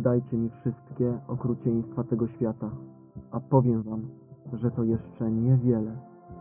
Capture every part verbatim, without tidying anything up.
Oddajcie mi wszystkie okrucieństwa tego świata, a powiem wam, że to jeszcze niewiele.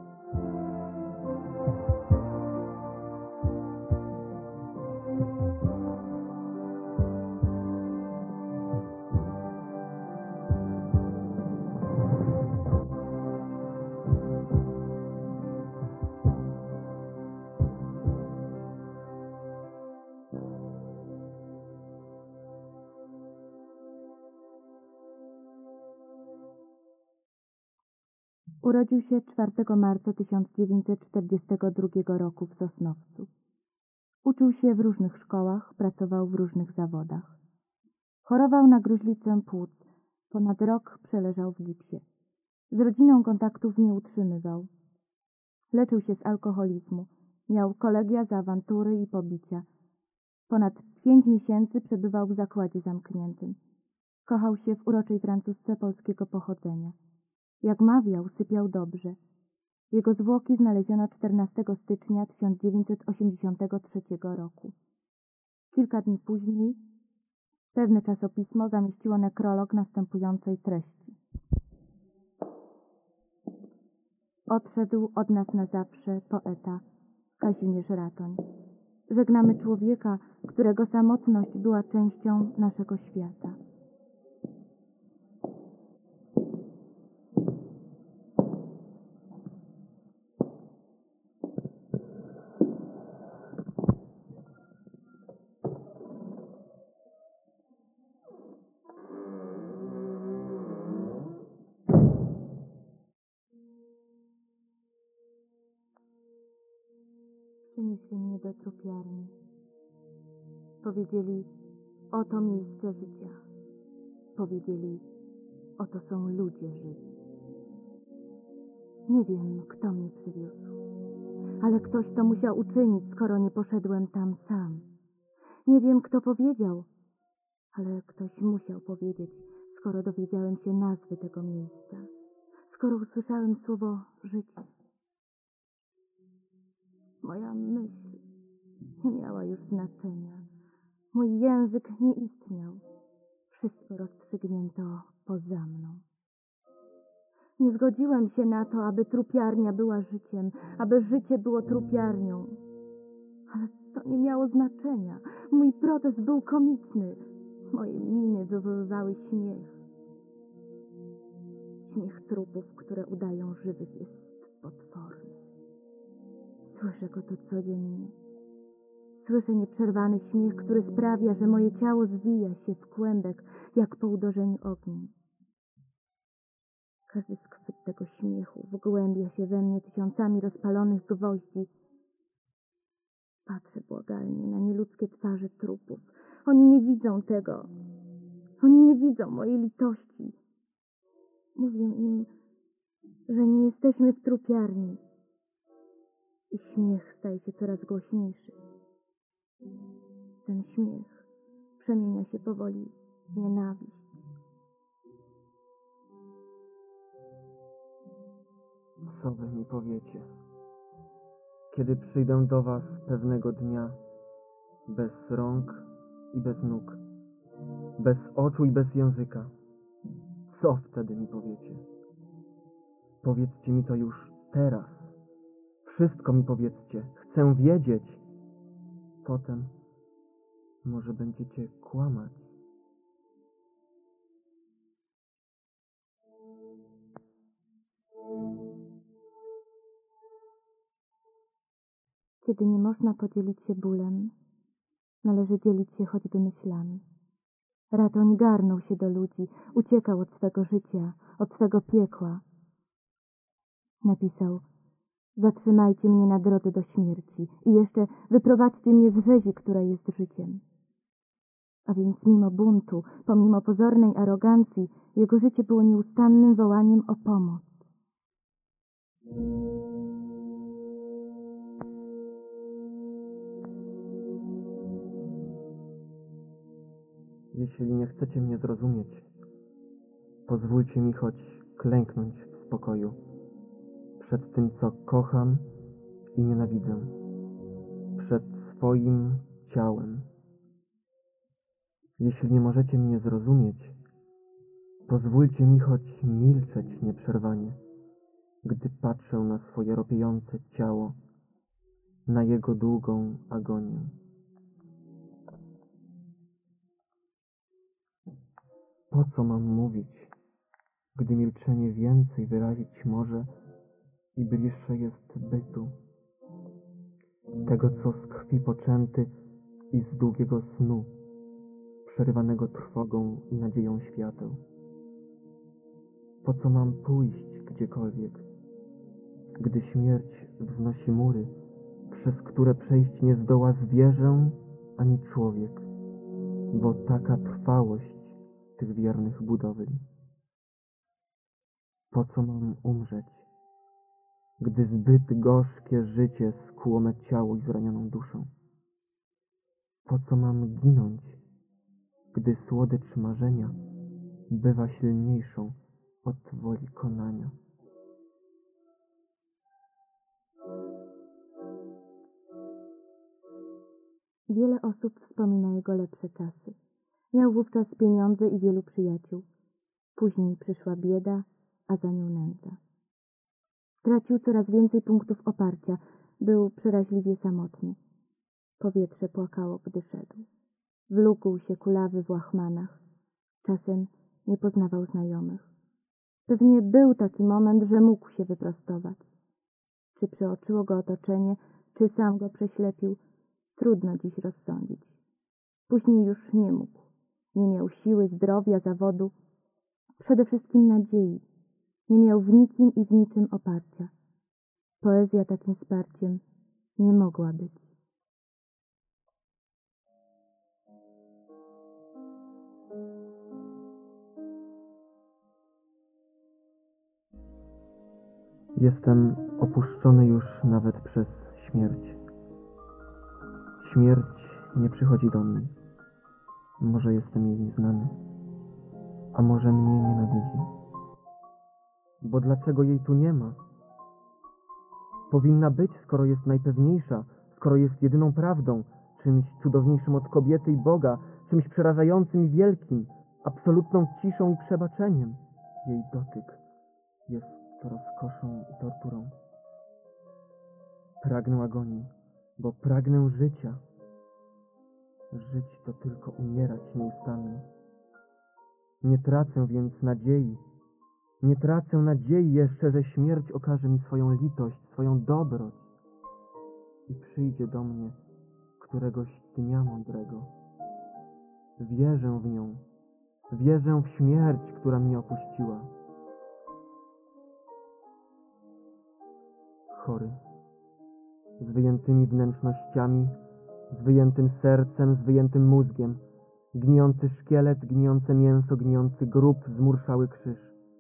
Urodził się czwartego marca tysiąc dziewięćset czterdziestego drugiego roku w Sosnowcu. Uczył się w różnych szkołach, pracował w różnych zawodach. Chorował na gruźlicę płuc, ponad rok przeleżał w gipsie. Z rodziną kontaktów nie utrzymywał. Leczył się z alkoholizmu, miał kolegia za awantury i pobicia. Ponad pięć miesięcy przebywał w zakładzie zamkniętym. Kochał się w uroczej Francuzce polskiego pochodzenia. Jak mawiał, sypiał dobrze. Jego zwłoki znaleziono czternastego stycznia tysiąc dziewięćset osiemdziesiątego trzeciego roku. Kilka dni później pewne czasopismo zamieściło nekrolog następującej treści. Odszedł od nas na zawsze poeta Kazimierz Ratoń. Żegnamy człowieka, którego samotność była częścią naszego świata. Przenieśli mnie do trupiarni. Powiedzieli, oto miejsce życia. Powiedzieli, oto są ludzie żywi. Nie wiem, kto mnie przywiózł, ale ktoś to musiał uczynić, skoro nie poszedłem tam sam. Nie wiem, kto powiedział, ale ktoś musiał powiedzieć, skoro dowiedziałem się nazwy tego miejsca, skoro usłyszałem słowo życie. Moja myśl nie miała już znaczenia. Mój język nie istniał. Wszystko rozstrzygnięto poza mną. Nie zgodziłem się na to, aby trupiarnia była życiem, aby życie było trupiarnią. Ale to nie miało znaczenia. Mój protest był komiczny. Moje miny wywoływały śmiech. Śmiech trupów, które udają żywych, jest potworny. Słyszę go to codziennie. Słyszę nieprzerwany śmiech, który sprawia, że moje ciało zwija się w kłębek, jak po uderzeniu ogniem. Każdy skwyt tego śmiechu wgłębia się we mnie tysiącami rozpalonych gwoździ. Patrzę błagalnie na nieludzkie twarze trupów. Oni nie widzą tego. Oni nie widzą mojej litości. Mówię im, że nie jesteśmy w trupiarni. I śmiech staje się coraz głośniejszy. Ten śmiech przemienia się powoli w nienawiść. Co wy mi powiecie, kiedy przyjdę do was pewnego dnia, bez rąk i bez nóg, bez oczu i bez języka? Co wtedy mi powiecie? Powiedzcie mi to już teraz. Wszystko mi powiedzcie. Chcę wiedzieć. Potem może będziecie kłamać. Kiedy nie można podzielić się bólem, należy dzielić się choćby myślami. Ratoń garnął się do ludzi, uciekał od swego życia, od swego piekła. Napisał: zatrzymajcie mnie na drodze do śmierci i jeszcze wyprowadźcie mnie z rzezi, która jest życiem. A więc mimo buntu, pomimo pozornej arogancji, jego życie było nieustannym wołaniem o pomoc. Jeśli nie chcecie mnie zrozumieć, pozwólcie mi choć klęknąć w spokoju przed tym, co kocham i nienawidzę, przed swoim ciałem. Jeśli nie możecie mnie zrozumieć, pozwólcie mi choć milczeć nieprzerwanie, gdy patrzę na swoje ropiejące ciało, na jego długą agonię. Po co mam mówić, gdy milczenie więcej wyrazić może i bliższe jest bytu, tego co z krwi poczęty i z długiego snu, przerywanego trwogą i nadzieją świateł. Po co mam pójść gdziekolwiek, gdy śmierć wznosi mury, przez które przejść nie zdoła zwierzę ani człowiek, bo taka trwałość tych wiernych budowli. Po co mam umrzeć, gdy zbyt gorzkie życie skłuło me ciało i zranioną duszę? Po co mam ginąć, gdy słodycz marzenia bywa silniejszą od woli konania? Wiele osób wspomina jego lepsze czasy. Miał wówczas pieniądze i wielu przyjaciół. Później przyszła bieda, a za nią nędza. Stracił coraz więcej punktów oparcia. Był przeraźliwie samotny. Powietrze płakało, gdy szedł. Wlókł się kulawy w łachmanach. Czasem nie poznawał znajomych. Pewnie był taki moment, że mógł się wyprostować. Czy przeoczyło go otoczenie, czy sam go prześlepił, trudno dziś rozsądzić. Później już nie mógł. Nie miał siły, zdrowia, zawodu. Przede wszystkim nadziei. Nie miał w nikim i w niczym oparcia. Poezja takim wsparciem nie mogła być. Jestem opuszczony już nawet przez śmierć. Śmierć nie przychodzi do mnie. Może jestem jej nieznany, a może mnie nienawidzi. Bo dlaczego jej tu nie ma? Powinna być, skoro jest najpewniejsza, skoro jest jedyną prawdą, czymś cudowniejszym od kobiety i Boga, czymś przerażającym i wielkim, absolutną ciszą i przebaczeniem. Jej dotyk jest rozkoszą i torturą. Pragnę agonii, bo pragnę życia. Żyć to tylko umierać nieustannie. Nie tracę więc nadziei. Nie tracę nadziei jeszcze, że śmierć okaże mi swoją litość, swoją dobroć i przyjdzie do mnie któregoś dnia mądrego. Wierzę w nią. Wierzę w śmierć, która mnie opuściła. Chory, z wyjętymi wnętrznościami, z wyjętym sercem, z wyjętym mózgiem, gnijący szkielet, gnijące mięso, gnijący grób, zmurszały krzyż.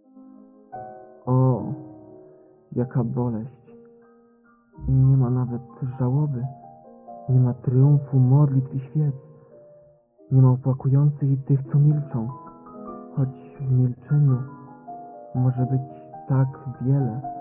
O, jaka boleść! Nie ma nawet żałoby, nie ma triumfu, modlitw i świec, nie ma opłakujących i tych, co milczą, choć w milczeniu może być tak wiele.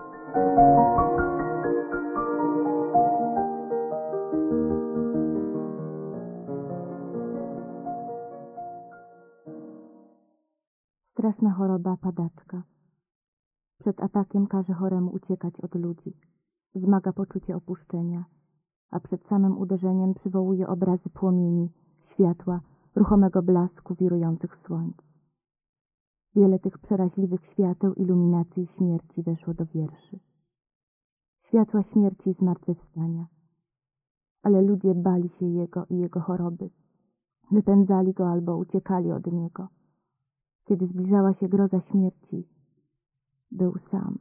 Straszna choroba padaczka. Przed atakiem każe choremu uciekać od ludzi. Wzmaga poczucie opuszczenia, a przed samym uderzeniem przywołuje obrazy płomieni, światła, ruchomego blasku wirujących słońc. Wiele tych przeraźliwych świateł, iluminacji śmierci weszło do wierszy. Światła śmierci i zmartwychwstania. Ale ludzie bali się jego i jego choroby. Wypędzali go albo uciekali od niego. Kiedy zbliżała się groza śmierci, był sam.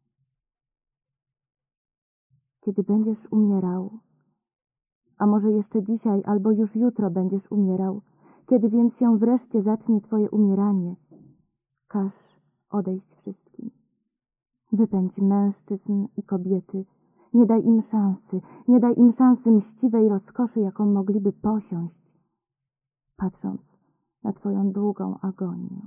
Kiedy będziesz umierał, a może jeszcze dzisiaj albo już jutro będziesz umierał, kiedy więc się wreszcie zacznie twoje umieranie, każ odejść wszystkim. Wypędź mężczyzn i kobiety, nie daj im szansy, nie daj im szansy mściwej rozkoszy, jaką mogliby posiąść, patrząc na twoją długą agonię.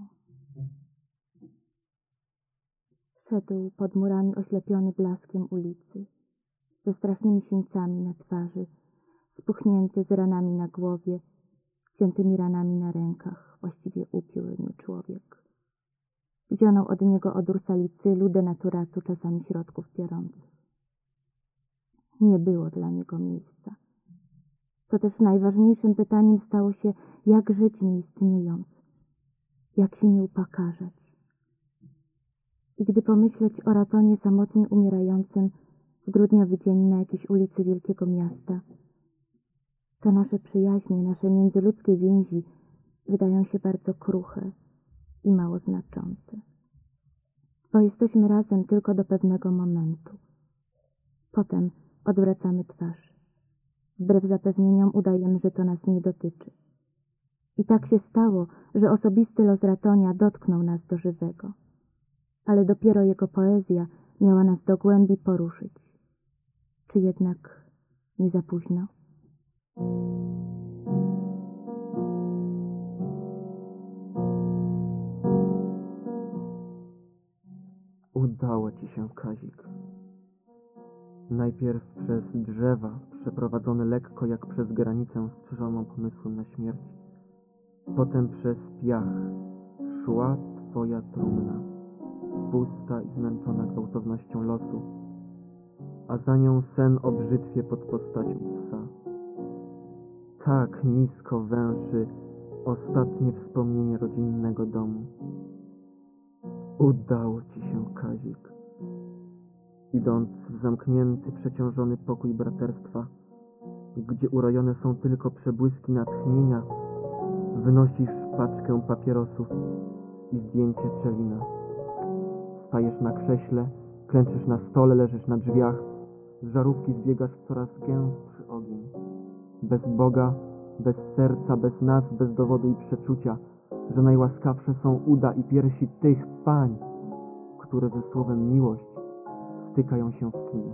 Szedł pod murami oślepiony blaskiem ulicy, ze strasznymi sińcami na twarzy, spuchnięty z ranami na głowie, ściętymi ranami na rękach, właściwie upiór nie człowiek. Wzionął od niego odór salicylu, denaturatu, czasami środków piorących. Nie było dla niego miejsca. To też najważniejszym pytaniem stało się, jak żyć nie istniejąc, jak się nie upakarzać. I gdy pomyśleć o Ratonie samotnie umierającym w grudniowy dzień na jakiejś ulicy wielkiego miasta, to nasze przyjaźnie, nasze międzyludzkie więzi wydają się bardzo kruche i mało znaczące. Bo jesteśmy razem tylko do pewnego momentu. Potem odwracamy twarz. Wbrew zapewnieniom udajemy, że to nas nie dotyczy. I tak się stało, że osobisty los Ratonia dotknął nas do żywego. Ale dopiero jego poezja miała nas do głębi poruszyć. Czy jednak nie za późno? Udało ci się, Kazik. Najpierw przez drzewa, przeprowadzony lekko jak przez granicę strzeżoną pomysłem na śmierć. Potem przez piach szła twoja trumna, pusta i zmęczona gwałtownością losu, a za nią sen o brzytwie pod postacią psa. Tak nisko węszy ostatnie wspomnienie rodzinnego domu. Udało ci się, Kazik. Idąc w zamknięty, przeciążony pokój braterstwa, gdzie urojone są tylko przebłyski natchnienia, wynosisz paczkę papierosów i zdjęcie Czelina. Stajesz na krześle, klęczysz na stole, leżysz na drzwiach, z żarówki zbiegasz w coraz gęstszy ogień. Bez Boga, bez serca, bez nas, bez dowodu i przeczucia, że najłaskawsze są uda i piersi tych pań, które ze słowem miłość stykają się w kinie.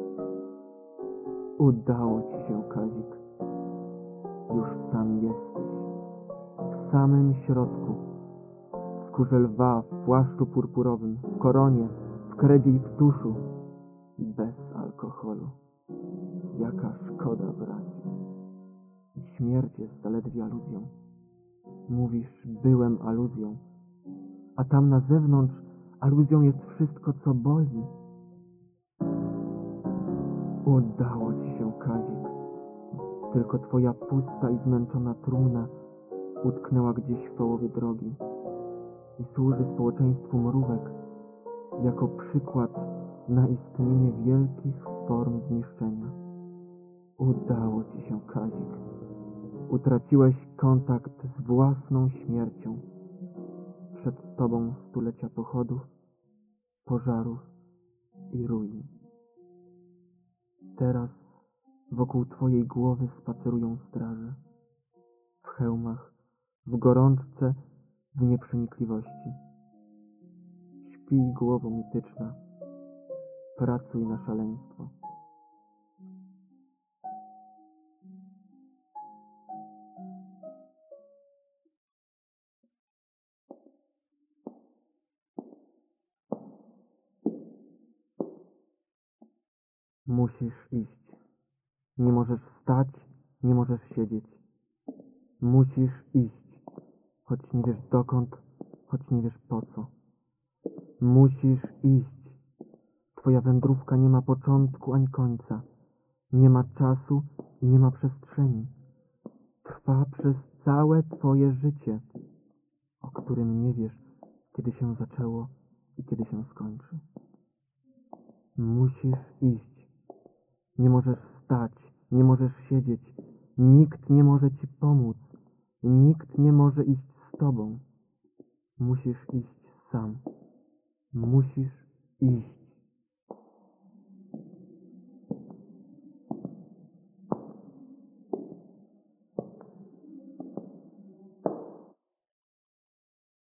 Udało ci się, Kazik. Już tam jesteś. W samym środku. W skórze lwa, w płaszczu purpurowym, w koronie, w kredzie i w tuszu. Bez alkoholu. Jaka szkoda, bracie. I śmierć jest zaledwie aluzją. Mówisz, byłem aluzją. A tam na zewnątrz aluzją jest wszystko, co boli. Udało ci się, Kazik. Tylko twoja pusta i zmęczona trumna utknęła gdzieś w połowie drogi i służy społeczeństwu mrówek jako przykład na istnienie wielkich form zniszczenia. Udało ci się, Kazik. Utraciłeś kontakt z własną śmiercią. Przed tobą stulecia pochodów, pożarów i ruin. Teraz wokół twojej głowy spacerują straże. W hełmach, w gorączce, w nieprzenikliwości. Śpij, głowo mityczna. Pracuj na szaleństwo. Musisz iść. Nie możesz wstać, nie możesz siedzieć. Musisz iść, choć nie wiesz dokąd, choć nie wiesz po co. Musisz iść. Twoja wędrówka nie ma początku ani końca. Nie ma czasu i nie ma przestrzeni. Trwa przez całe twoje życie, o którym nie wiesz, kiedy się zaczęło i kiedy się skończy. Musisz iść. Nie możesz wstać, nie możesz siedzieć. Nikt nie może ci pomóc. Nikt nie może iść z tobą. Musisz iść sam. Musisz iść.